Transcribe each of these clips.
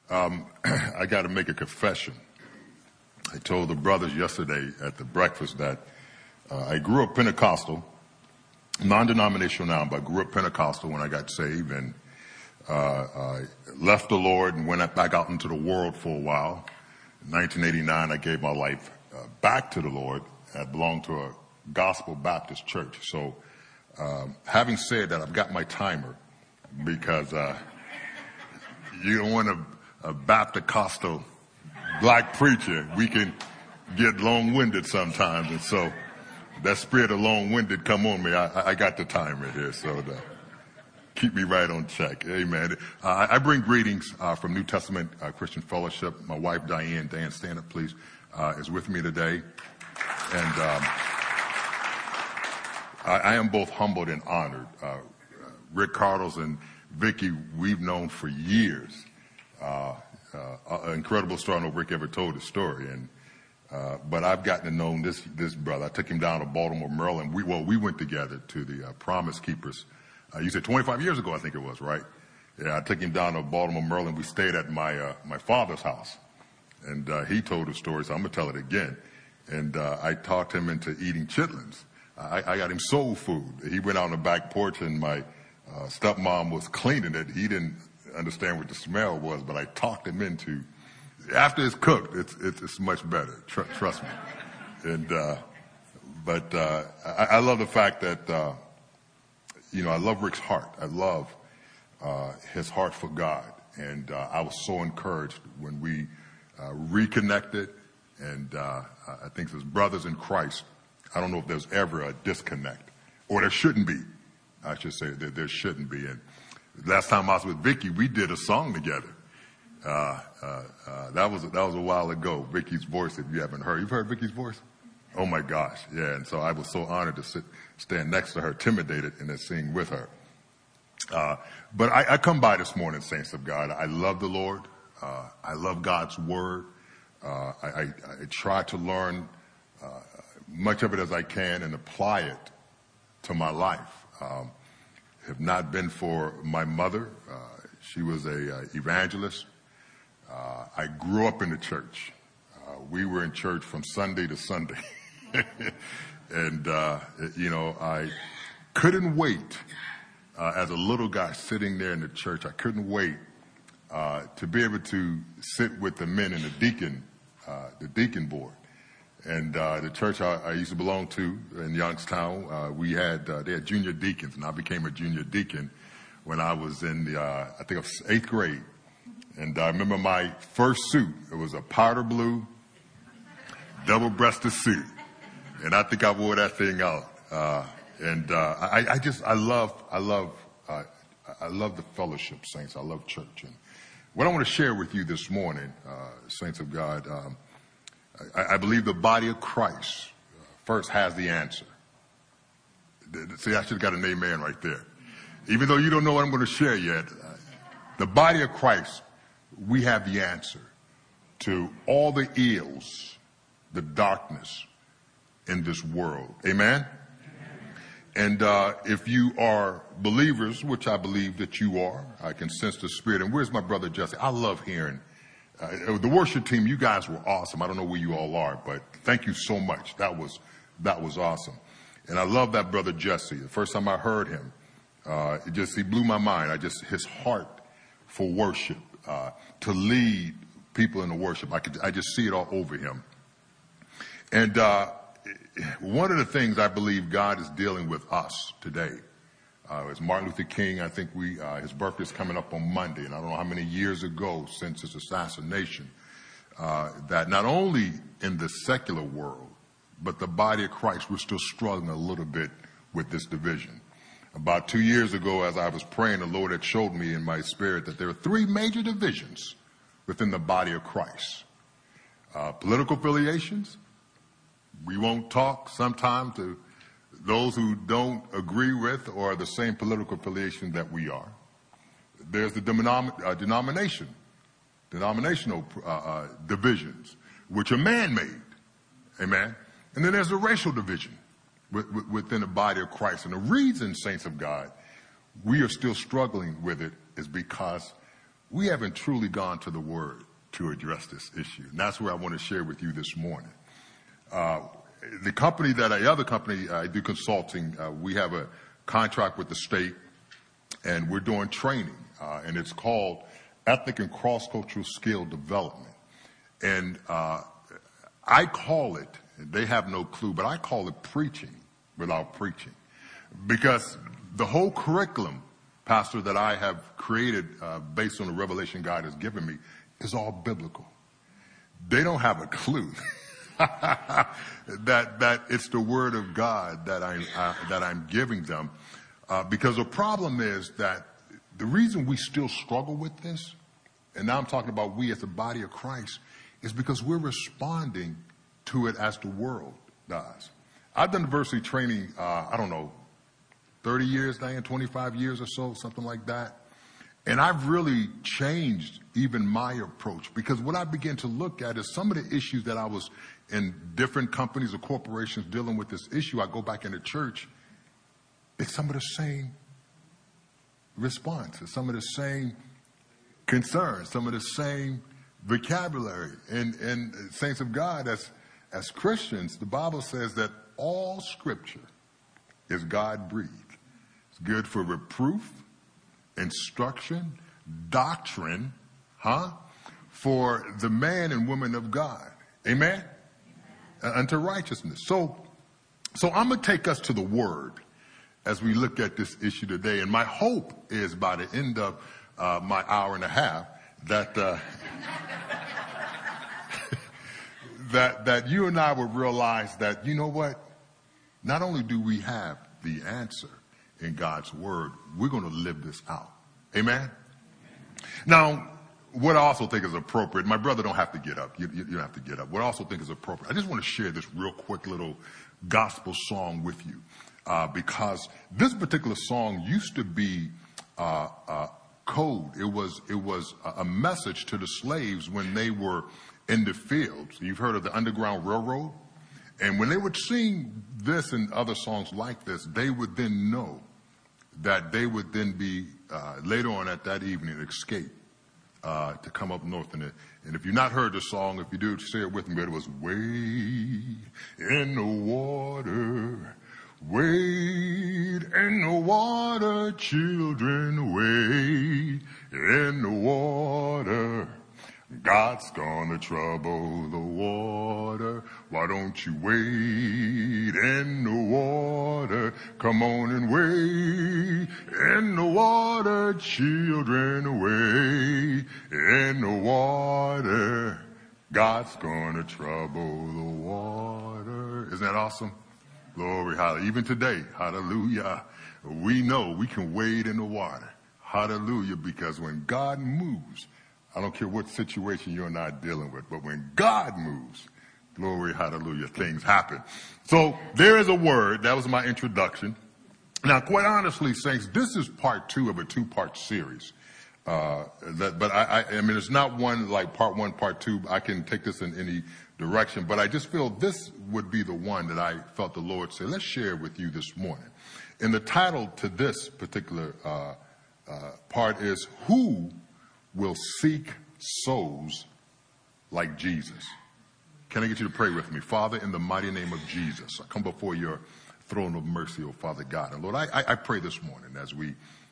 I got to make a confession. I told the brothers yesterday at the breakfast that I grew up Pentecostal, non-denominational now, but I grew up Pentecostal when I got saved, and I left the Lord and went back out into the world for a while. In 1989, I gave my life back to the Lord. I belonged to a Gospel Baptist church. So having said that, I've got my timer because you don't want a Baptist-costal black preacher. We can get long-winded sometimes, and so that spirit of long-winded come on me. I got the timer here, so keep me right on check. Amen. I bring greetings from New Testament Christian Fellowship. My wife, Diane, stand up, please, is with me today. And I am both humbled and honored. Rick Cartles and Vicky, we've known for years. An incredible story. I don't know if Rick ever told the story. But I've gotten to know this brother. I took him down to Baltimore, Maryland. We went together to the Promise Keepers. You said 25 years ago, I think it was, right? Yeah, I took him down to Baltimore, Maryland. We stayed at my father's house. And he told the story, so I'm going to tell it again. And I talked him into eating chitlins. I got him soul food. He went out on the back porch, and my stepmom was cleaning it. He didn't understand what the smell was, but I talked him into, after it's cooked, it's much better. Trust me. And but I love the fact that I love Rick's heart. I love his heart for God, and I was so encouraged when we reconnected. And I think as brothers in Christ, I don't know if there's ever a disconnect, or there shouldn't be. I should say that there shouldn't be. And last time I was with Vicky, we did a song together. That was a while ago. Vicky's voice, if you haven't heard. You've heard Vicky's voice? Oh my gosh, yeah. And so I was so honored to stand next to her, intimidated, and then sing with her. But I come by this morning, saints of God. I love the Lord. I love God's word. I try to learn much of it as I can and apply it to my life. Have not been for my mother. She was a evangelist. I grew up in the church. We were in church from Sunday to Sunday. And, I couldn't wait, as a little guy sitting there in the church, I couldn't wait to be able to sit with the men in the deacon board. And the church I used to belong to in Youngstown, they had junior deacons, and I became a junior deacon when I was in I think it was 8th grade. And I remember my first suit. It was a powder blue, double-breasted suit. And I think I wore that thing out. I love the fellowship, saints. I love church. And what I want to share with you this morning, saints of God, I believe the body of Christ first has the answer. See, I should have got an amen right there. Even though you don't know what I'm going to share yet, the body of Christ, we have the answer to all the ills, the darkness in this world. Amen? And if you are believers, which I believe that you are, I can sense the Spirit. And where's my brother Jesse? I love hearing the worship team. You guys were awesome. I don't know where you all are, but thank you so much. That was awesome. And I love that brother Jesse. The first time I heard him, he blew my mind. His heart for worship, to lead people in the worship. I just see it all over him. And one of the things I believe God is dealing with us today, is Martin Luther King. I think his birthday is coming up on Monday, and I don't know how many years ago since his assassination, that not only in the secular world, but the body of Christ, we're still struggling a little bit with this division. About 2 years ago, as I was praying, the Lord had showed me in my spirit that there are 3 major divisions within the body of Christ. Political affiliations. We won't talk sometimes to those who don't agree with or are the same political affiliation that we are. There's the denominational divisions, which are man-made. Amen. And then there's the racial division within the body of Christ. And the reason, saints of God, we are still struggling with it is because we haven't truly gone to the Word to address this issue. And that's where I want to share with you this morning. The other company, I do consulting, we have a contract with the state, and we're doing training, and it's called Ethnic and Cross-Cultural Skill Development. And I call it, they have no clue, but I call it preaching without preaching. Because the whole curriculum, Pastor, that I have created based on the revelation God has given me is all biblical. They don't have a clue that it's the Word of God that I'm giving them. Because the problem is that the reason we still struggle with this, and now I'm talking about we as the body of Christ, is because we're responding to it as the world does. I've done diversity training, 30 years, Diane, 25 years or so, something like that. And I've really changed even my approach, because what I began to look at is some of the issues that I was in different companies or corporations dealing with this issue. I go back into church, it's some of the same responses, some of the same concerns, some of the same vocabulary. And saints of God, as Christians, the Bible says that all Scripture is God-breathed. It's good for reproof, instruction, doctrine, for the man and woman of God. Amen? Unto righteousness. So I'm going to take us to the Word as we look at this issue today. And my hope is by the end of my hour and a half that that you and I will realize that, you know what? Not only do we have the answer in God's Word, we're going to live this out. Amen? Now, what I also think is appropriate, my brother don't have to get up. You don't have to get up. What I also think is appropriate, I just want to share this real quick little gospel song with you, because this particular song used to be code. It was a message to the slaves when they were in the fields. You've heard of the Underground Railroad? And when they would sing this and other songs like this, they would then know that they would then be, later on at that evening, escape to come up north. And if you've not heard the song, if you do, say it with me. But it was wade in the water, wade in the water, children, wade in the water. God's gonna trouble the water. Why don't you wade in the water? Come on and wade in the water, children, wade in the water. God's gonna trouble the water. Isn't that awesome? Glory, hallelujah. Even today, hallelujah, we know we can wade in the water. Hallelujah, because when God moves, I don't care what situation you're not dealing with, but when God moves, glory, hallelujah, things happen. So there is a word. That was my introduction. Now, quite honestly, saints, this is part 2 of a 2-part series. But I mean, it's not one like part 1, part 2. I can take this in any direction, but I just feel this would be the one that I felt the Lord say, let's share with you this morning. And the title to this particular part is, Who Will Seek Souls Like Jesus? Can I get you to pray with me? Father, in the mighty name of Jesus, I come before your throne of mercy, oh Father God. And Lord, I pray this morning as we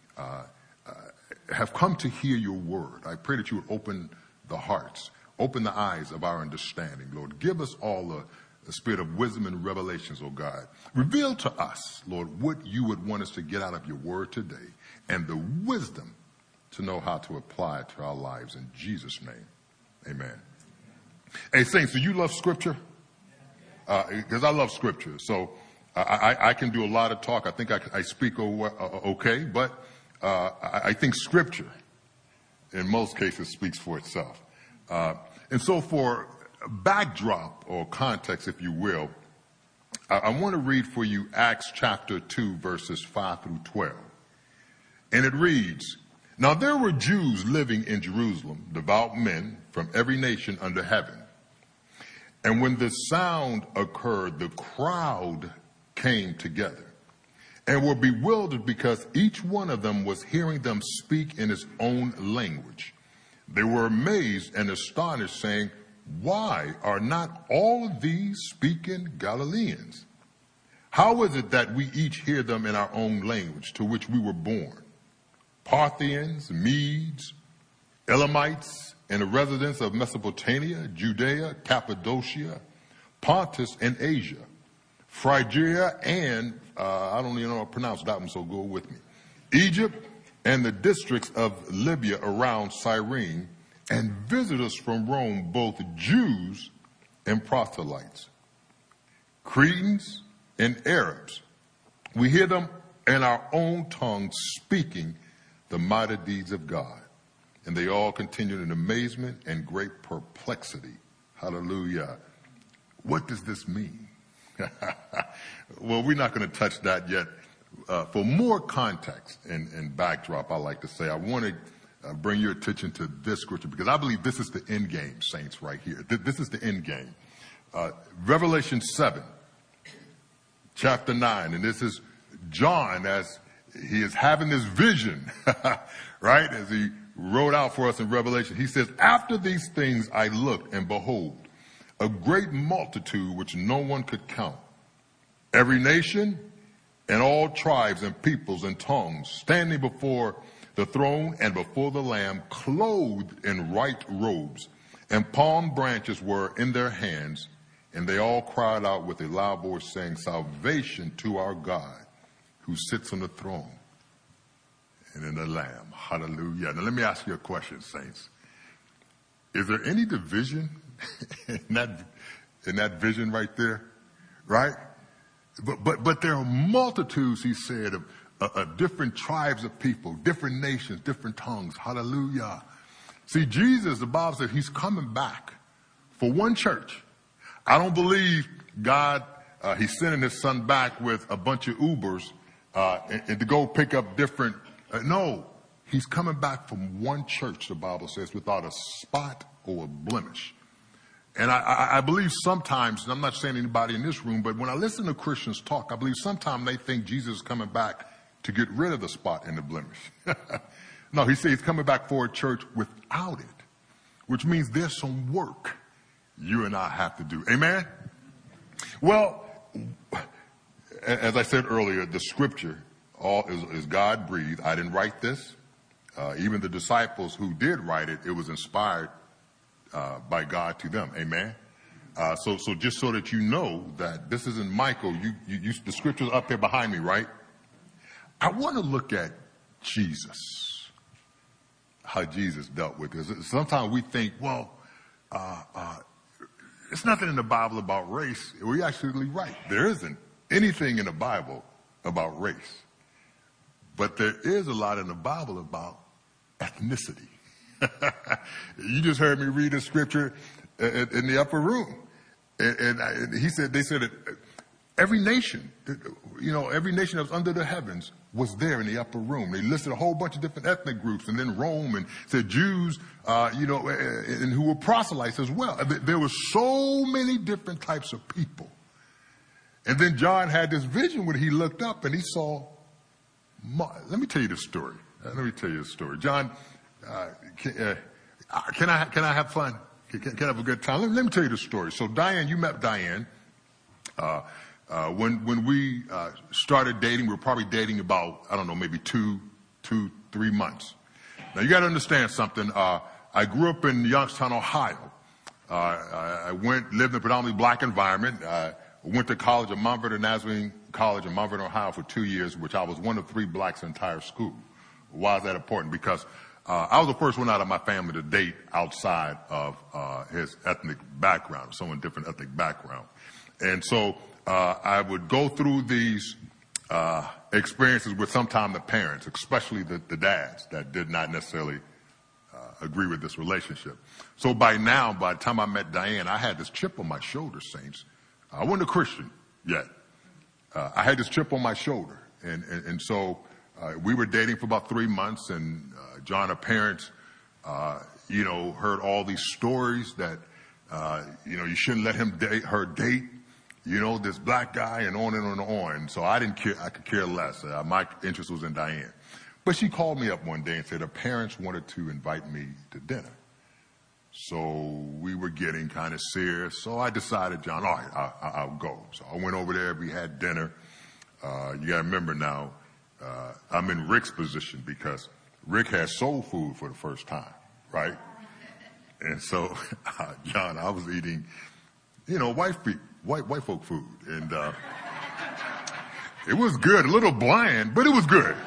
have come to hear your word. I pray that you would open the hearts, open the eyes of our understanding, Lord. Give us all the spirit of wisdom and revelations, oh God. Reveal to us, Lord, what you would want us to get out of your word today, and the wisdom to know how to apply it to our lives. In Jesus' name, amen. Hey, saints, do you love Scripture? Because I love Scripture. So I can do a lot of talk. I think I speak okay, but I think Scripture, in most cases, speaks for itself. And so for backdrop or context, if you will, I want to read for you Acts chapter 2, verses 5 through 12. And it reads, Now there were Jews living in Jerusalem, devout men from every nation under heaven. And when this sound occurred, the crowd came together and were bewildered because each one of them was hearing them speak in his own language. They were amazed and astonished, saying, "Why are not all of these speaking Galileans? How is it that we each hear them in our own language to which we were born? Parthians, Medes, Elamites, and the residents of Mesopotamia, Judea, Cappadocia, Pontus, and Asia, Phrygia, and I don't even know how to pronounce that one, so go with me. Egypt, and the districts of Libya around Cyrene, and visitors from Rome, both Jews and proselytes, Cretans and Arabs. We hear them in our own tongue speaking the mighty deeds of God." And they all continued in amazement and great perplexity. Hallelujah. What does this mean? Well, we're not going to touch that yet. For more context and backdrop, I like to say, I want to bring your attention to this scripture, because I believe this is the end game, saints, right here. This is the end game. Revelation 7, chapter 9, and this is John as he is having this vision, right, as he wrote out for us in Revelation. He says, "After these things I looked, and behold, a great multitude which no one could count, every nation and all tribes and peoples and tongues, standing before the throne and before the Lamb, clothed in white robes, and palm branches were in their hands, and they all cried out with a loud voice, saying, 'Salvation to our God, who sits on the throne and in the Lamb.'" Hallelujah. Now let me ask you a question, saints. Is there any division in that vision right there? Right? But there are multitudes, he said, of different tribes of people, different nations, different tongues. Hallelujah. See, Jesus, the Bible says he's coming back for one church. I don't believe God, he's sending his son back with a bunch of Ubers and to go pick up different. No, he's coming back from one church, the Bible says, without a spot or a blemish. And I believe sometimes, and I'm not saying anybody in this room, but when I listen to Christians talk, I believe sometimes they think Jesus is coming back to get rid of the spot and the blemish. No, he says he's coming back for a church without it, which means there's some work you and I have to do. Amen? Well, as I said earlier, the scripture all is God breathed. I didn't write this. Even the disciples who did write it, it was inspired by God to them. Amen. So just so that you know that this isn't Michael, the scripture's up there behind me, right? I want to look at Jesus, how Jesus dealt with this. Sometimes we think, well, it's nothing in the Bible about race. We're actually right. There isn't anything in the Bible about race. But there is a lot in the Bible about ethnicity. You just heard me read a scripture in the upper room. And they said that every nation, every nation that was under the heavens was there in the upper room. They listed a whole bunch of different ethnic groups, and then Rome, and said Jews, and who were proselytes as well. There were so many different types of people. And then John had this vision when he looked up and he saw, let me tell you the story. John, can I have fun? Can I have a good time? Let me tell you the story. So Diane, you met Diane. When we started dating, we were probably dating about, I don't know, maybe 3 months. Now you got to understand something. I grew up in Youngstown, Ohio. I lived in a predominantly black environment. Went to college at Mount Vernon Nazarene College in Mount Vernon, Ohio for 2 years, which I was one of 3 blacks in the entire school. Why is that important? Because I was the first one out of my family to date outside of his ethnic background, someone different ethnic background. And so I would go through these experiences with sometimes the parents, especially the dads that did not necessarily agree with this relationship. So by the time I met Diane, I had this chip on my shoulder, saints. I wasn't a Christian yet. I had this chip on my shoulder. And so we were dating for about 3 months, and John, her parents, heard all these stories that, you shouldn't let her date, this black guy, and on and on and on. So I didn't care. I could care less. My interest was in Diane. But she called me up one day and said her parents wanted to invite me to dinner. So we were getting kind of serious. So I decided, John, all right, I'll go. So I went over there. We had dinner. You got to remember now, I'm in Rick's position because Rick has soul food for the first time, right? And so, John, I was eating, white folk food. And it was good, a little bland, but it was good.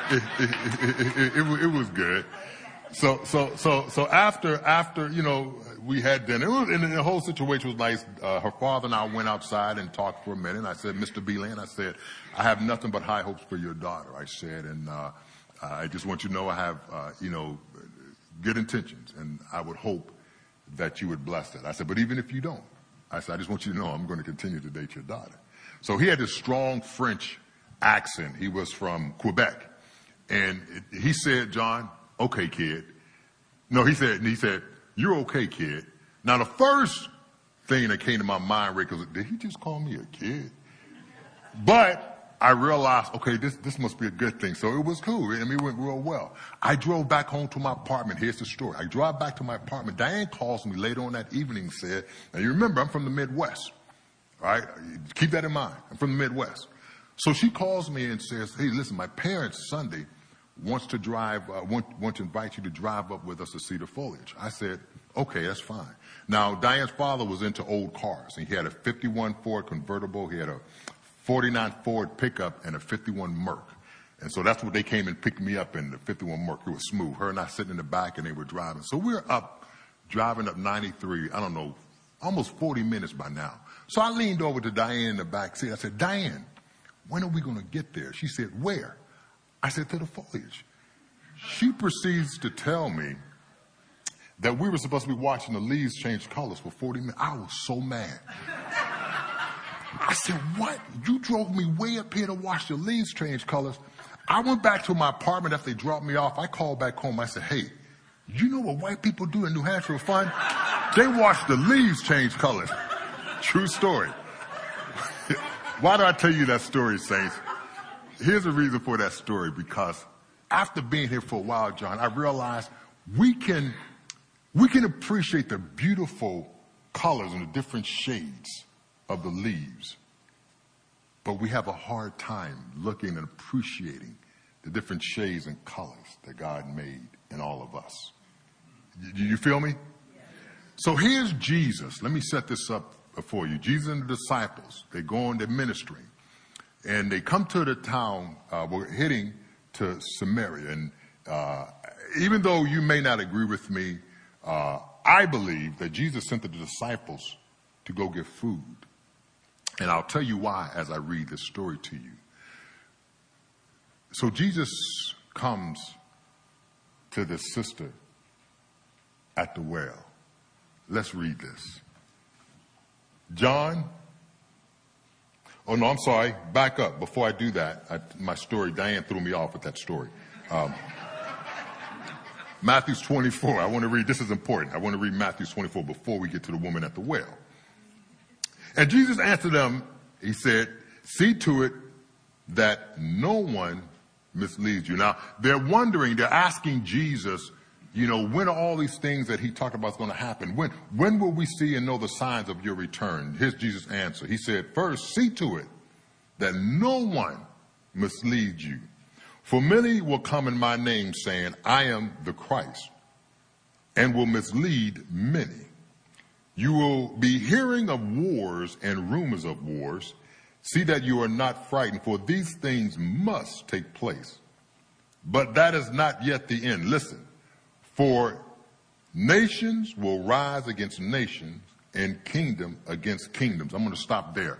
It was good. So after, we had dinner, and the whole situation was nice. Her father and I went outside and talked for a minute. I said, Mr. Beelan, I said, I have nothing but high hopes for your daughter. I said, and I just want you to know I have, good intentions, and I would hope that you would bless it. I said, but even if you don't, I said, I just want you to know I'm going to continue to date your daughter. So he had this strong French accent. He was from Quebec. And he said, John, okay, kid. No, he said, you're okay, kid. Now, the first thing that came to my mind, Rick, was, did he just call me a kid? But I realized, okay, this must be a good thing. So it was cool. I mean, it went real well. I drove back home to my apartment. Here's the story. I drive back to my apartment. Diane calls me later on that evening and said, now you remember, I'm from the Midwest, right? Keep that in mind. I'm from the Midwest. So she calls me and says, hey, listen, my parents Sunday wants to want to invite you to drive up with us to see the foliage. I said, okay, that's fine. Now, Diane's father was into old cars. And he had a 51 Ford convertible. He had a 49 Ford pickup and a 51 Merc. And so that's what they came and picked me up in, the 51 Merc. It was smooth. Her and I sitting in the back and they were driving. So we're driving up 93, I don't know, almost 40 minutes by now. So I leaned over to Diane in the back seat. I said, Diane, when are we going to get there? She said, where? I said, to the foliage. She proceeds to tell me that we were supposed to be watching the leaves change colors for 40 minutes. I was so mad. I said, what? You drove me way up here to watch the leaves change colors. I went back to my apartment after they dropped me off. I called back home. I said, hey, you know what white people do in New Hampshire for fun? They watch the leaves change colors. True story. Why do I tell you that story, Saints? Here's the reason for that story, because after being here for a while, John, I realized we can appreciate the beautiful colors and the different shades of the leaves, but we have a hard time looking and appreciating the different shades and colors that God made in all of us. Do you feel me? So here's Jesus. Let me set this up for you. Jesus and the disciples, they go on their ministry. And they come to the town, we're heading to Samaria. And even though you may not agree with me, I believe that Jesus sent the disciples to go get food. And I'll tell you why as I read this story to you. So Jesus comes to this sister at the well. Let's read this. John. Oh, no, I'm sorry. Back up. Before I do that, my story, Diane threw me off with that story. Matthew 24. I want to read, this is important. I want to read Matthew 24 before we get to the woman at the well. And Jesus answered them, he said, see to it that no one misleads you. Now, they're wondering, they're asking Jesus, when are all these things that he talked about is going to happen? When will we see and know the signs of your return? Here's Jesus' answer. He said, first, see to it that no one misleads you. For many will come in my name saying, I am the Christ, and will mislead many. You will be hearing of wars and rumors of wars. See that you are not frightened, for these things must take place. But that is not yet the end. Listen. For nations will rise against nations and kingdom against kingdoms. I'm going to stop there.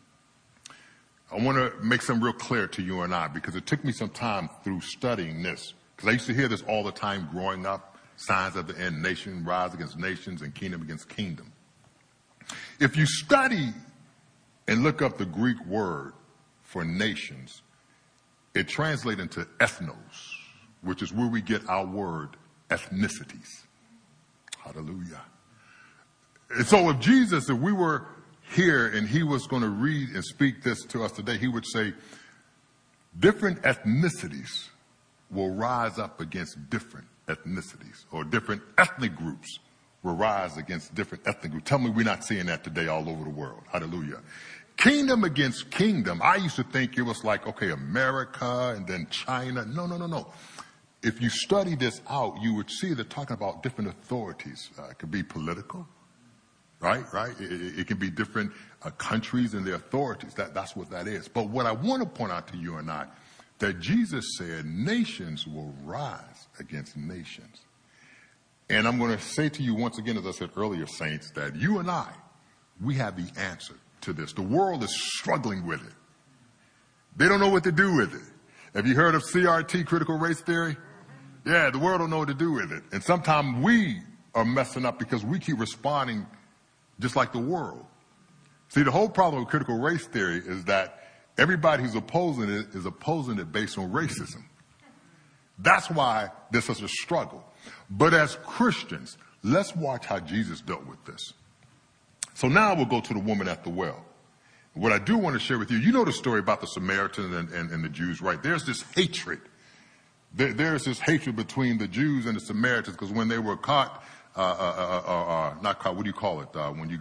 I want to make something real clear to you and I, because it took me some time through studying this. Because I used to hear this all the time growing up. Signs of the end, nation rise against nations and kingdom against kingdom. If you study and look up the Greek word for nations, it translates into ethnos, which is where we get our word ethnicities. Hallelujah. And so if Jesus, if we were here and he was going to read and speak this to us today, he would say different ethnicities will rise up against different ethnicities, or different ethnic groups will rise against different ethnic groups. Tell me we're not seeing that today all over the world. Hallelujah. Kingdom against kingdom. I used to think it was like, okay, America and then China. No. If you study this out, you would see they're talking about different authorities. It could be political, right? It can be different countries and their authorities. That's what that is. But what I want to point out to you and I, that Jesus said nations will rise against nations. And I'm going to say to you once again, as I said earlier, saints, that you and I, we have the answer to this. The world is struggling with it. They don't know what to do with it. Have you heard of CRT, critical race theory? Yeah, the world don't know what to do with it. And sometimes we are messing up because we keep responding just like the world. See, the whole problem with critical race theory is that everybody who's opposing it is opposing it based on racism. That's why there's such a struggle. But as Christians, let's watch how Jesus dealt with this. So now we'll go to the woman at the well. What I do want to share with you, you know the story about the Samaritans and the Jews, right? There's this hatred. There's this hatred between the Jews and the Samaritans because when they were caught, not caught, what do you call it?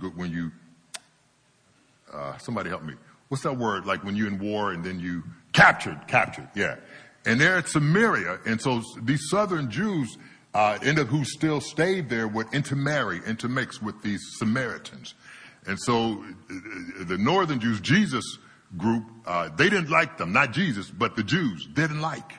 Somebody help me. What's that word? Like when you're in war and then you captured, yeah. And they're at Samaria. And so these southern Jews, who still stayed there would intermix with these Samaritans. And so the northern Jews, Jesus group, they didn't like them, not Jesus, but the Jews didn't like.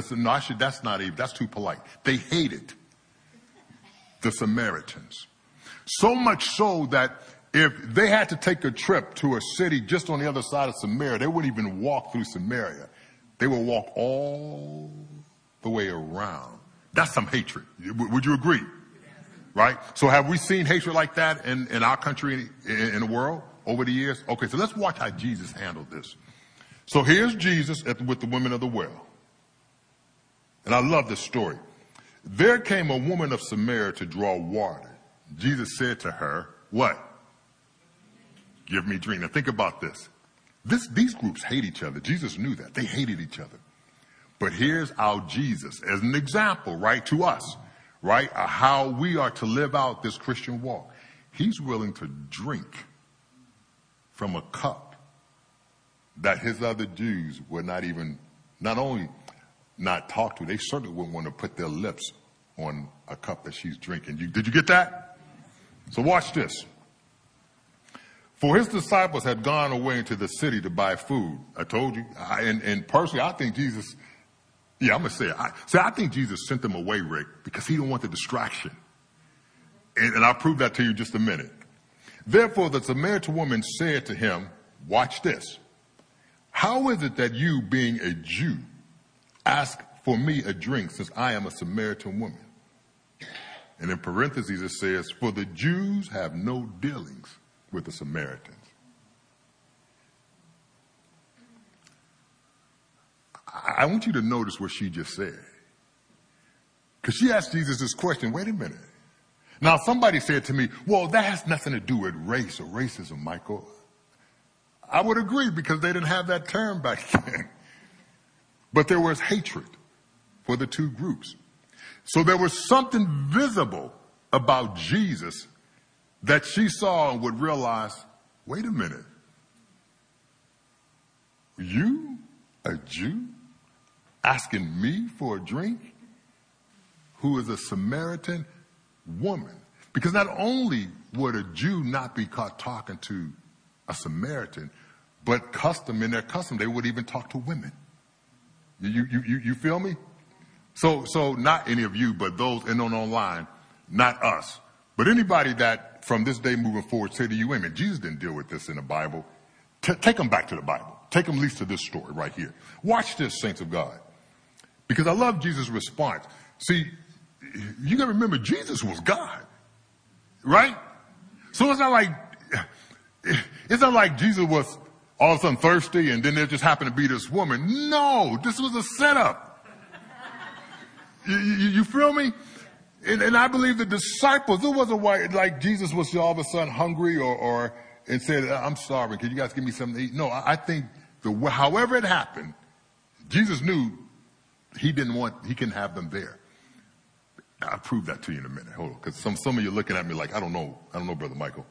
That's too polite. They hated the Samaritans. So much so that if they had to take a trip to a city just on the other side of Samaria, they wouldn't even walk through Samaria. They would walk all the way around. That's some hatred. Would you agree? Right? So have we seen hatred like that in our country, in the world over the years? Okay, so let's watch how Jesus handled this. So here's Jesus with the women of the well. And I love this story. There came a woman of Samaria to draw water. Jesus said to her, what? Give me drink. Now think about this. These groups hate each other. Jesus knew that. They hated each other. But here's our Jesus as an example, right, to us, right, how we are to live out this Christian walk. He's willing to drink from a cup that his other Jews would not only not talk to, they certainly wouldn't want to put their lips on a cup that she's drinking. Did you get that? So watch this. For his disciples had gone away into the city to buy food. I told you. And personally, I think Jesus, I'm going to say it. I think Jesus sent them away, Rick, because he didn't want the distraction. And I'll prove that to you in just a minute. Therefore, the Samaritan woman said to him, watch this. How is it that you, being a Jew, ask for me a drink since I am a Samaritan woman? And in parentheses it says, for the Jews have no dealings with the Samaritans. I want you to notice what she just said. Because she asked Jesus this question, wait a minute. Now somebody said to me, well, that has nothing to do with race or racism, Michael. I would agree because they didn't have that term back then. But there was hatred for the two groups. So there was something visible about Jesus that she saw and would realize, wait a minute. You, a Jew, asking me for a drink, who is a Samaritan woman? Because not only would a Jew not be caught talking to a Samaritan, but in their custom, they would even talk to women. You feel me? So not any of you, but those in on online, not us. But anybody that from this day moving forward say to you, wait a minute, Jesus didn't deal with this in the Bible. Take them back to the Bible. Take them at least to this story right here. Watch this, saints of God. Because I love Jesus' response. See, you got to remember, Jesus was God. Right? So it's not like Jesus was all of a sudden thirsty and then there just happened to be this woman. No, this was a setup. You feel me? And I believe the disciples, it wasn't like Jesus was all of a sudden hungry and said, I'm starving. Can you guys give me something to eat? No, I think however it happened, Jesus knew he couldn't have them there. I'll prove that to you in a minute. Hold on, because some of you are looking at me like, I don't know, Brother Michael.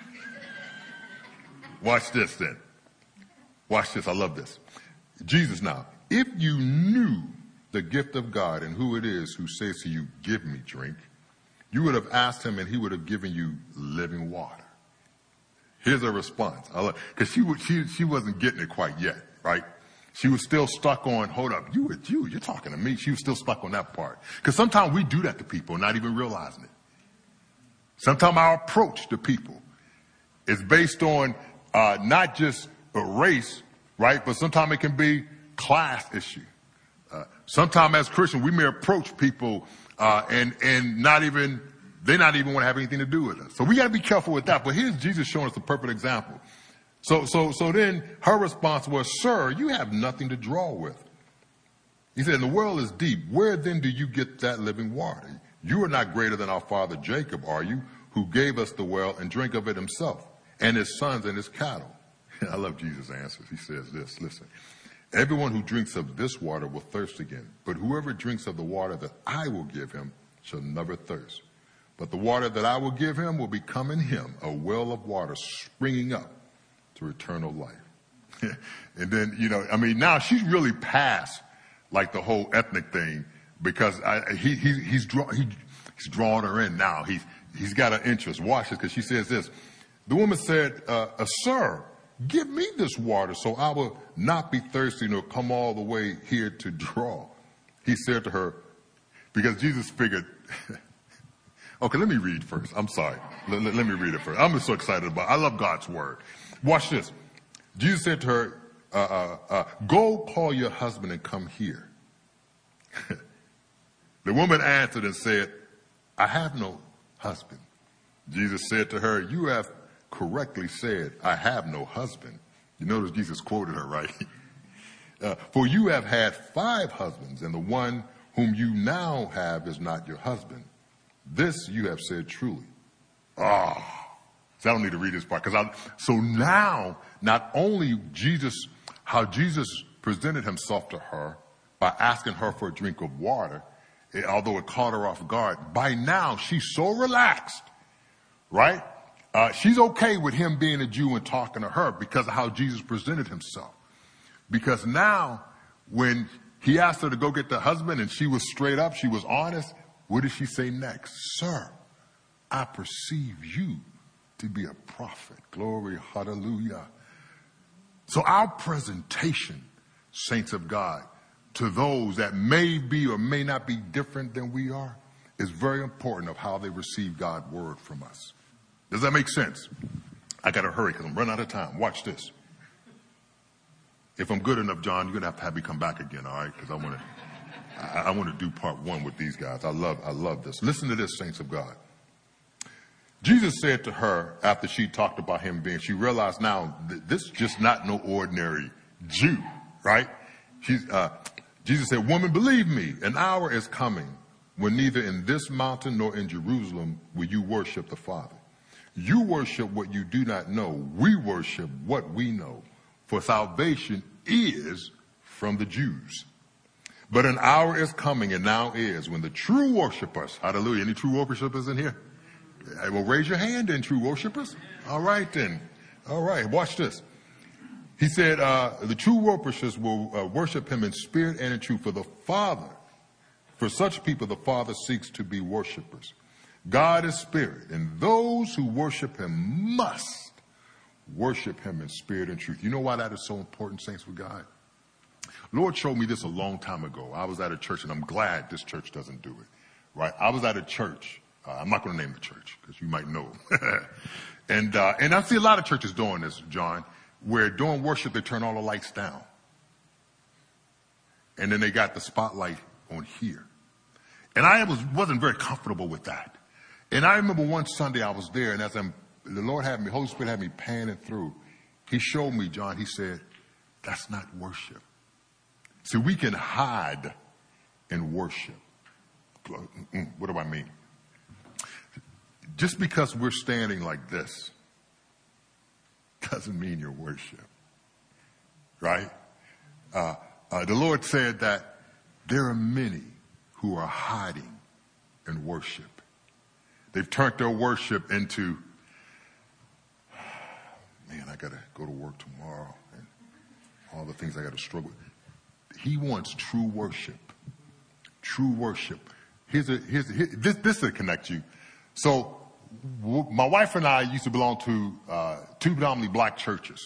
Watch this then. Watch this. I love this. Jesus now, if you knew the gift of God and who it is who says to you, give me drink, you would have asked him and he would have given you living water. Here's her response. Because she wasn't getting it quite yet, right? She was still stuck on, hold up, you're talking to me. She was still stuck on that part. Because sometimes we do that to people, not even realizing it. Sometimes our approach to people is based on not just a race, right? But sometimes it can be class issue. Sometimes as Christians, we may approach people and they not even want to have anything to do with us. So we got to be careful with that. But here's Jesus showing us a perfect example. So then her response was, sir, you have nothing to draw with. He said, the well is deep. Where then do you get that living water? You are not greater than our father Jacob, are you, who gave us the well and drank of it himself, and his sons and his cattle? I love Jesus' answers. He says this, listen, everyone who drinks of this water will thirst again, but whoever drinks of the water that I will give him shall never thirst. But the water that I will give him will become in him a well of water springing up to eternal life. And then, now she's really past like the whole ethnic thing, because he's drawing her in now. He's got an interest. Watch this, because she says this. The woman said, sir, give me this water so I will not be thirsty nor come all the way here to draw. He said to her, because Jesus figured, okay, let me read first. I'm sorry. Let me read it first. I'm so excited about it. I love God's word. Watch this. Jesus said to her, go call your husband and come here. The woman answered and said, I have no husband. Jesus said to her, you have correctly said, I have no husband. You notice Jesus quoted her, right? For you have had 5 husbands, and the one whom you now have is not your husband. This you have said truly. So I don't need to read this part. So now, not only how Jesus presented himself to her by asking her for a drink of water, although it caught her off guard, by now she's so relaxed, right? She's okay with him being a Jew and talking to her because of how Jesus presented himself. Because now, when he asked her to go get the husband and she was straight up, she was honest, what did she say next? Sir, I perceive you to be a prophet. Glory, hallelujah. So our presentation, saints of God, to those that may be or may not be different than we are, is very important of how they receive God's word from us. Does that make sense? I got to hurry because I'm running out of time. Watch this. If I'm good enough, John, you're going to have me come back again, all right? Because I want to do part 1 with these guys. I love this. Listen to this, saints of God. Jesus said to her, after she talked about him she realized now this is just not no ordinary Jew, right? Jesus said, woman, believe me, an hour is coming when neither in this mountain nor in Jerusalem will you worship the Father. You worship what you do not know. We worship what we know. For salvation is from the Jews. But an hour is coming, and now is, when the true worshipers, hallelujah, any true worshipers in here? Well, raise your hand then, true worshipers. All right then. All right, watch this. He said, the true worshipers will worship him in spirit and in truth. For such people, the Father seeks to be worshipers. God is spirit, and those who worship him must worship him in spirit and truth. You know why that is so important, saints of God? Lord showed me this a long time ago. I was at a church, and I'm glad this church doesn't do it, right? I was at a church. I'm not going to name the church because you might know. And I see a lot of churches doing this, John, where during worship, they turn all the lights down. And then they got the spotlight on here. And I wasn't very comfortable with that. And I remember one Sunday I was there, and as the Lord Holy Spirit had me panning through, he showed me, John, he said, that's not worship. See, we can hide in worship. What do I mean? Just because we're standing like this doesn't mean you're worship, right? The Lord said that There are many who are hiding in worship. They've turned their worship into, man, I got to go to work tomorrow and all the things I got to struggle with. He wants true worship. True worship. This will connect you. So my wife and I used to belong to two predominantly black churches.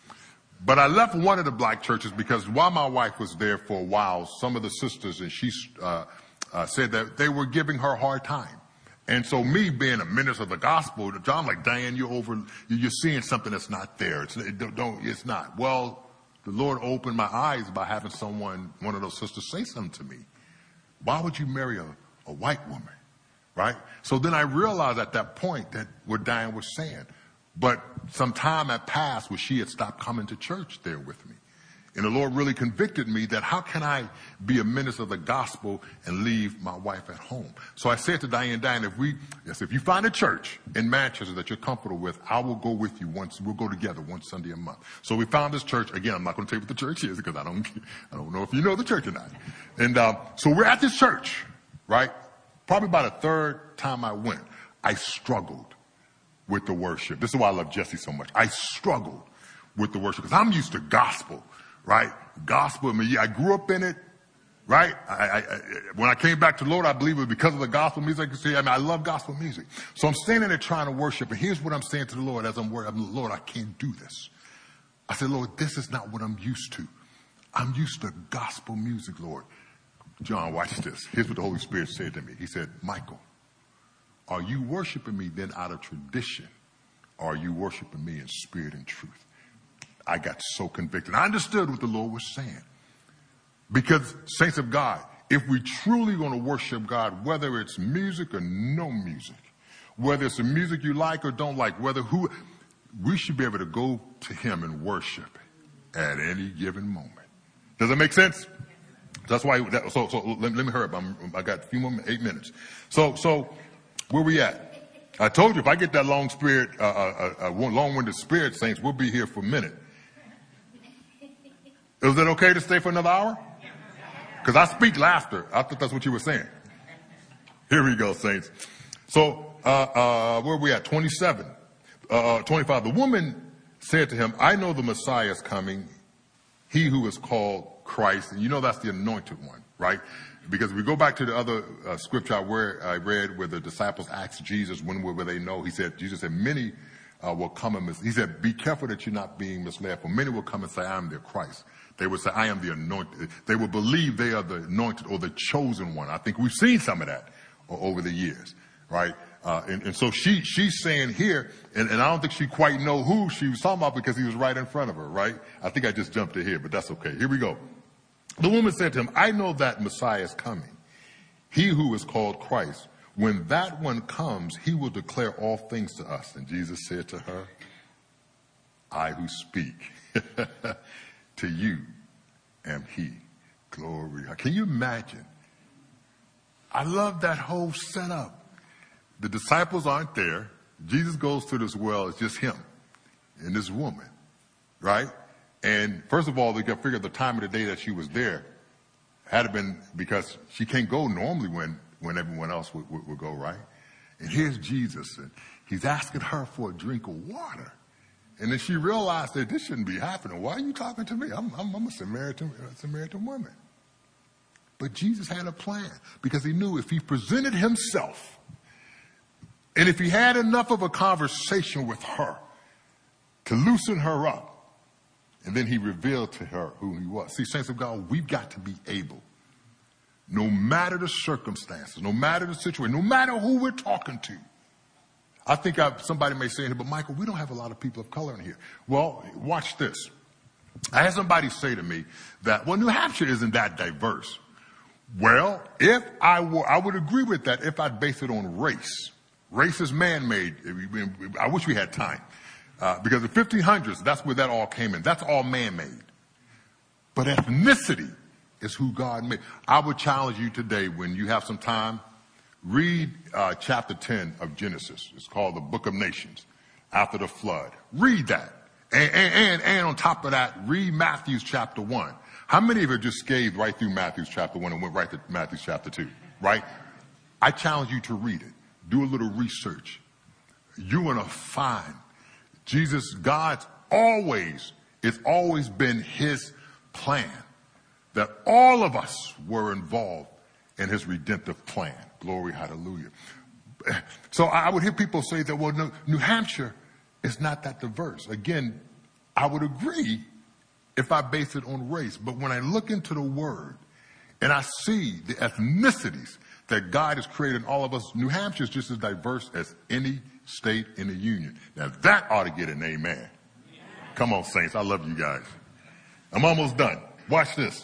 But I left one of the black churches because while my wife was there for a while, some of the sisters, and she said that they were giving her a hard time. And so me being a minister of the gospel, John, like, Diane, you're seeing something that's not there. It's not. Well, the Lord opened my eyes by having one of those sisters say something to me. Why would you marry a white woman? Right? So then I realized at that point that what Diane was saying. But some time had passed where she had stopped coming to church there with me. And the Lord really convicted me that how can I be a minister of the gospel and leave my wife at home? So I said to Diane, if you find a church in Manchester that you're comfortable with, I will go with you we'll go together one Sunday a month. So we found this church. Again, I'm not going to tell you what the church is because I don't know if you know the church or not. And so we're at this church, right? Probably about the third time I went, I struggled with the worship. This is why I love Jesse so much. I struggled with the worship because I'm used to gospel, right? Gospel. I grew up in it, right? When I came back to the Lord, I believe it was because of the gospel music. I love gospel music. So I'm standing there trying to worship, and here's what I'm saying to the Lord as I'm worshiping. Lord, I can't do this. I said, Lord, this is not what I'm used to. I'm used to gospel music, Lord. John, watch this. Here's what the Holy Spirit said to me. He said, Michael, are you worshiping me then out of tradition? Or are you worshiping me in spirit and truth? I got so convicted. I understood what the Lord was saying. Because, saints of God, if we truly going to worship God, whether it's music or no music, whether it's the music you like or don't like, we should be able to go to him and worship at any given moment. Does that make sense? That's why, so let me hurry up. I got a few more, 8 minutes. So where we at? I told you if I get that long-winded spirit, saints, we'll be here for a minute. Is it okay to stay for another hour? Because I speak laughter. I thought that's what you were saying. Here we go, saints. So where we at? 25. The woman said to him, I know the Messiah is coming, he who is called Christ. And you know that's the anointed one, right? Because if we go back to the other scripture I read where the disciples asked Jesus, when will they know? Jesus said, many will come and he said, be careful that you're not being misled, for many will come and say, I am the Christ. They would say, I am the anointed. They will believe they are the anointed or the chosen one. I think we've seen some of that over the years, right? And so she's saying here, and I don't think she quite know who she was talking about because he was right in front of her, right? I think I just jumped ahead, but that's okay. Here we go. The woman said to him, I know that Messiah is coming, he who is called Christ. When that one comes, he will declare all things to us. And Jesus said to her, I who speak to you am he. Glory. Can you imagine? I love that whole setup. The disciples aren't there. Jesus goes to this well. It's just him and this woman, right? And first of all, they got to figure the time of the day that she was there had to been because she can't go normally when everyone else would go, right? And here's Jesus, and he's asking her for a drink of water. And then she realized that this shouldn't be happening. Why are you talking to me? I'm a Samaritan woman. But Jesus had a plan because he knew if he presented himself and if he had enough of a conversation with her to loosen her up, and then he revealed to her who he was. See, saints of God, we've got to be able, no matter the circumstances, no matter the situation, no matter who we're talking to. I think somebody may say, but Michael, we don't have a lot of people of color in here. Well, watch this. I had somebody say to me that, well, New Hampshire isn't that diverse. Well, if I would agree with that if I'd base it on race. Race is man-made. I wish we had time. Because the 1500s, that's where that all came in. That's all man-made. But ethnicity is who God made. I would challenge you today, when you have some time, read chapter 10 of Genesis. It's called the Book of Nations, after the flood. Read that And on top of that, read Matthew chapter 1. How many of you just scathed right through Matthew chapter 1 and went right to Matthew chapter 2, right? I challenge you to read it. Do a little research. You're going to find Jesus, God's it's always been his plan that all of us were involved in his redemptive plan. Glory, hallelujah. So I would hear people say that, well, no, New Hampshire is not that diverse. Again, I would agree if I base it on race. But when I look into the word and I see the ethnicities that God has created in all of us, New Hampshire is just as diverse as any state in the union. Now that ought to get an amen. Come on, saints. I love you guys. I'm almost done. Watch this.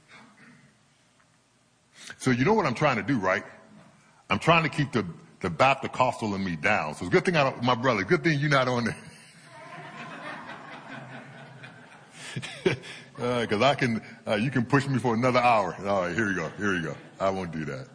So you know what I'm trying to do, right? I'm trying to keep the Baptist-costal in me down. So it's a good thing my brother, good thing you're not on there. Because you can push me for another hour. All right, here we go. I won't do that.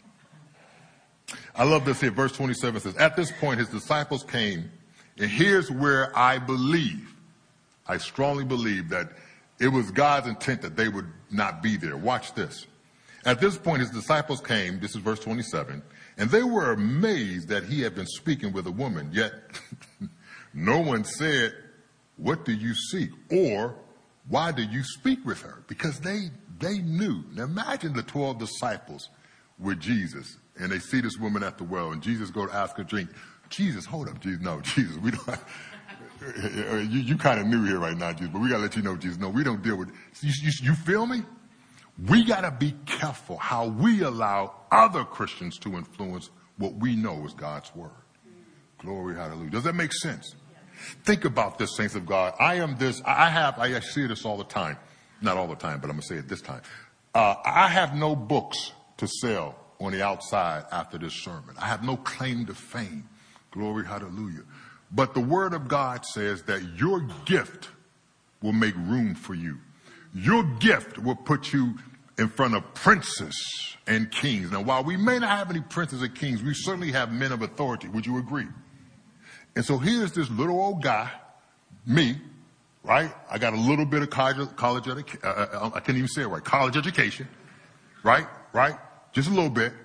I love this here. Verse 27 says, at this point, his disciples came, and here's where I strongly believe that it was God's intent that they would not be there. Watch this. At this point, his disciples came, this is verse 27, and they were amazed that he had been speaking with a woman, yet no one said, what do you seek? Or why do you speak with her? Because they knew. Now imagine the 12 disciples with Jesus, and they see this woman at the well, and Jesus go to ask her a drink. Jesus, hold up, Jesus. No, Jesus, we don't. You kind of new here right now, Jesus, but we got to let you know, Jesus, no, we don't deal with it. You feel me? We got to be careful how we allow other Christians to influence what we know is God's word. Glory, hallelujah. Does that make sense? Think about this, saints of God. I see this all the time. Not all the time, but I'm going to say it this time. I have no books to sell on the outside after this sermon. I have no claim to fame. Glory, hallelujah. But the word of God says that your gift will make room for you. Your gift will put you in front of princes and kings. Now, while we may not have any princes and kings, we certainly have men of authority. Would you agree? And so here's this little old guy, me, right? I got a little bit of college education. I can't even say it right. College education, right? Just a little bit.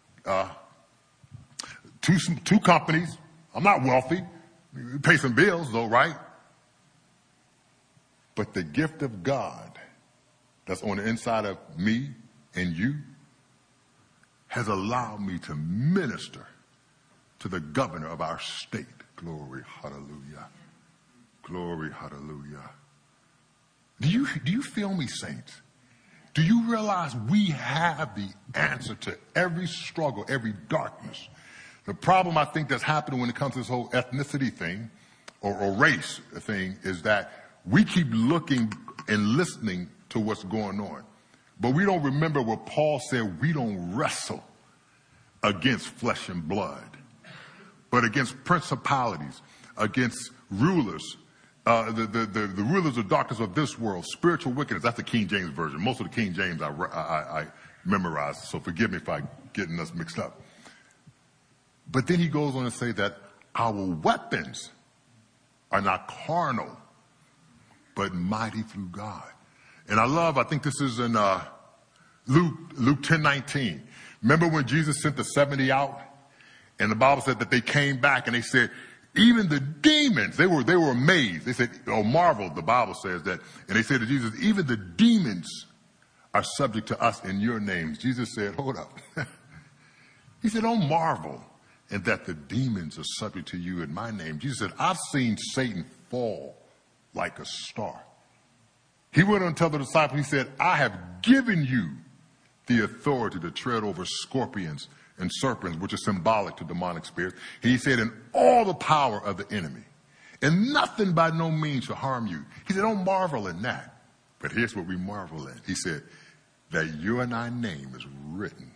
Two companies. I'm not wealthy. Pay some bills though, right? But the gift of God that's on the inside of me and you has allowed me to minister to the governor of our state. Glory, hallelujah. Glory, hallelujah. Do you feel me, saints? Do you realize we have the answer to every struggle, every darkness? The problem I think that's happening when it comes to this whole ethnicity thing or race thing is that we keep looking and listening to what's going on. But we don't remember what Paul said, we don't wrestle against flesh and blood, but against principalities, against rulers, the rulers of darkness of this world, spiritual wickedness. That's the King James Version. Most of the King James I memorized, so forgive me if I'm getting us mixed up. But then he goes on to say that our weapons are not carnal, but mighty through God. And I think this is in Luke 10:19. Remember when Jesus sent the 70 out? And the Bible said that they came back and they said, even the demons, they were amazed. They said, marveled, the Bible says that. And they said to Jesus, even the demons are subject to us in your names. Jesus said, hold up. He said, don't marvel and that the demons are subject to you in my name. Jesus said, I've seen Satan fall like a star. He went on to tell the disciples, he said, I have given you the authority to tread over scorpions and serpents, which is symbolic to demonic spirits. He said, and all the power of the enemy. And nothing by no means shall harm you. He said, don't marvel in that. But here's what we marvel in. He said, that your and I name is written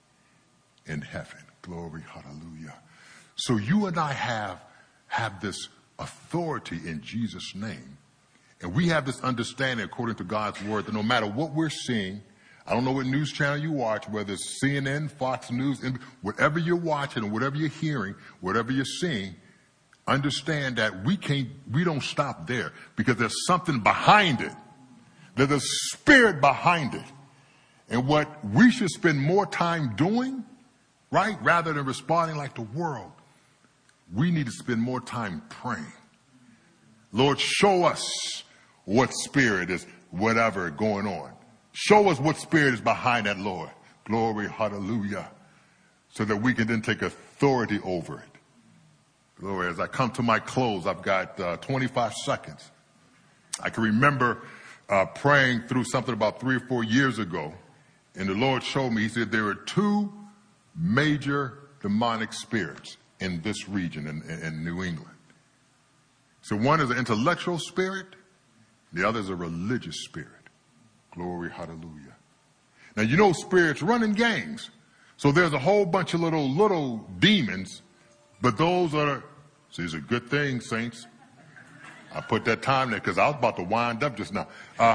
in heaven. Glory, hallelujah. So you and I have this authority in Jesus' name. And we have this understanding according to God's word that no matter what we're seeing, I don't know what news channel you watch, whether it's CNN, Fox News, and whatever you're watching and whatever you're hearing, whatever you're seeing, understand that we don't stop there, because there's something behind it. There's a spirit behind it. And what we should spend more time doing, right, rather than responding like the world, we need to spend more time praying. Lord, show us what spirit is whatever going on. Show us what spirit is behind that, Lord. Glory, hallelujah. So that we can then take authority over it. Glory, as I come to my close, I've got 25 seconds. I can remember praying through something about 3 or 4 years ago. And the Lord showed me, he said, there are 2 major demonic spirits in this region, in New England. So one is an intellectual spirit. The other is a religious spirit. Glory, hallelujah. Now, you know spirits run in gangs. So there's a whole bunch of little demons, but those are, see, it's a good thing, saints. I put that time there because I was about to wind up just now.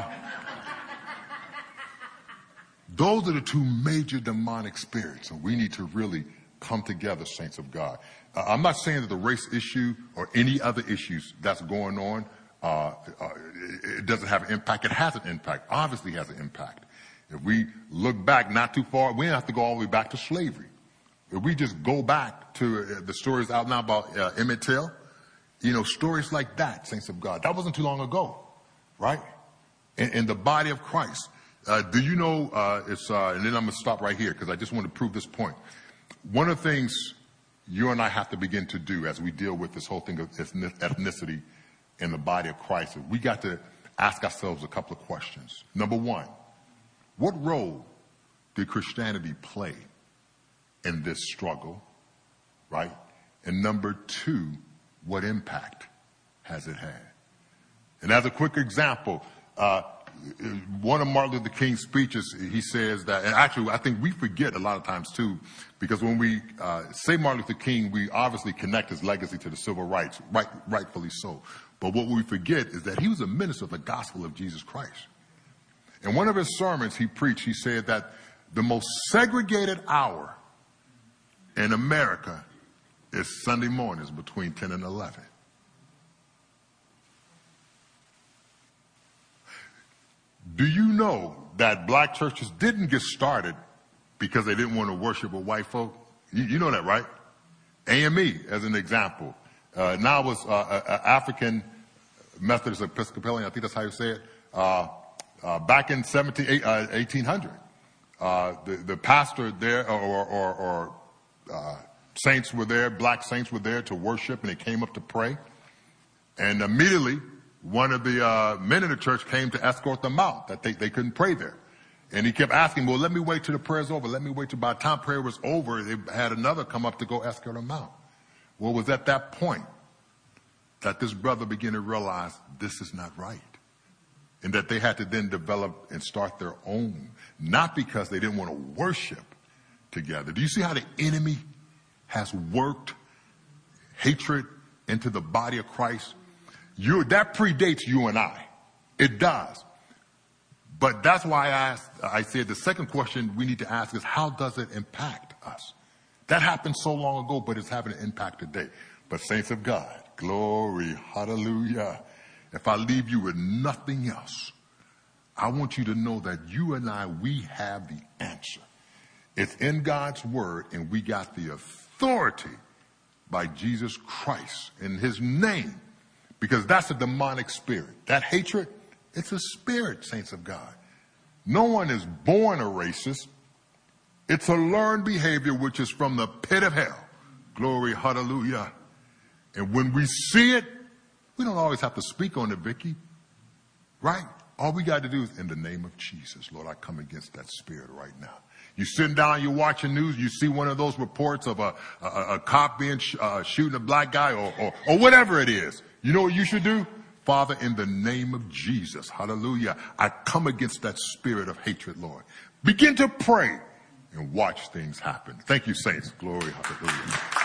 Those are the 2 major demonic spirits, and we need to really come together, saints of God. I'm not saying that the race issue or any other issues that's going on, it doesn't have an impact. It has an impact, obviously has an impact. If we look back not too far, we don't have to go all the way back to slavery. If we just go back to the stories out now about Emmett Till, you know, stories like that, saints of God, that wasn't too long ago, right? In the body of Christ. Do you know, and then I'm going to stop right here because I just want to prove this point. One of the things you and I have to begin to do as we deal with this whole thing of ethnicity in the body of Christ, we got to ask ourselves a couple of questions. Number 1, what role did Christianity play in this struggle, right? And number 2, what impact has it had? And as a quick example, one of Martin Luther King's speeches, he says that, and actually I think we forget a lot of times too, because when we say Martin Luther King, we obviously connect his legacy to the civil rights, rightfully so. But what we forget is that he was a minister of the gospel of Jesus Christ. In one of his sermons he preached, he said that the most segregated hour in America is Sunday mornings between 10 and 11. Do you know that black churches didn't get started because they didn't want to worship with white folk? You know that, right? AME, as an example. Now it was African Methodist Episcopalian, I think that's how you say it, back in 1800. The pastor there, or saints were there, black saints were there to worship, and they came up to pray. And immediately, one of the men in the church came to escort them out, that they couldn't pray there. And he kept asking, well, let me wait till the prayer's over. Let me wait till by the time prayer was over, they had another come up to go escort them out. Well, it was at that point that this brother began to realize this is not right. And that they had to then develop and start their own, not because they didn't want to worship together. Do you see how the enemy has worked hatred into the body of Christ? That predates you and I. It does. But that's why I said the second question we need to ask is, how does it impact us? That happened so long ago, but it's having an impact today. But saints of God, glory, hallelujah. If I leave you with nothing else, I want you to know that you and I, we have the answer. It's in God's word, and we got the authority by Jesus Christ in his name, because that's a demonic spirit. That hatred, it's a spirit, saints of God. No one is born a racist. It's a learned behavior which is from the pit of hell. Glory, hallelujah. And when we see it, we don't always have to speak on it, Vicky. Right? All we got to do is, in the name of Jesus, Lord, I come against that spirit right now. You sitting down, you're watching news, you see one of those reports of a cop being shooting a black guy or whatever it is. You know what you should do? Father, in the name of Jesus, hallelujah, I come against that spirit of hatred, Lord. Begin to pray and watch things happen. Thank you, saints. Glory, hallelujah.